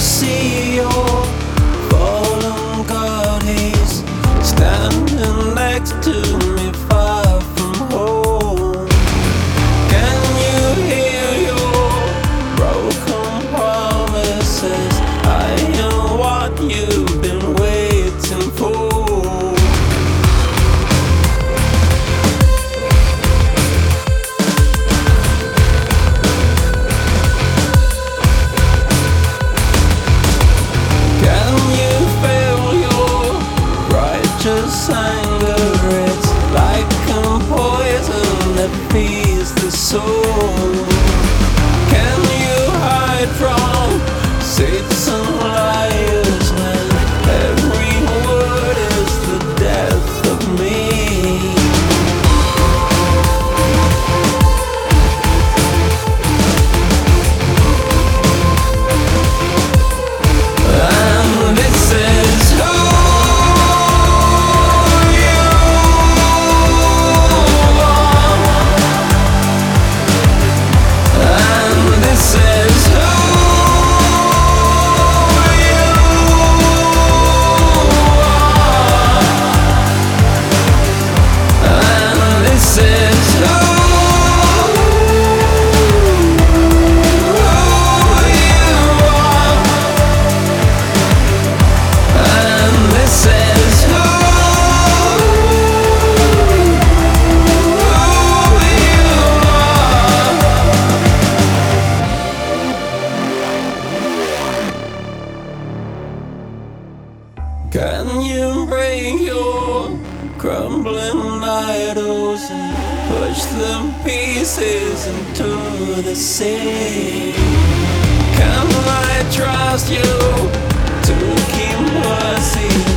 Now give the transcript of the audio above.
see your fallen god? He's standing next to me, far from home. Can you hear your broken promises? I am what you've been waiting for. Just anger, it's like a poison that feeds the soul. Can you hide from saints and liars when every word is the death of me? And this is who Can you break your crumbling idols and push them pieces into the sea? Can I trust you to keep mercy?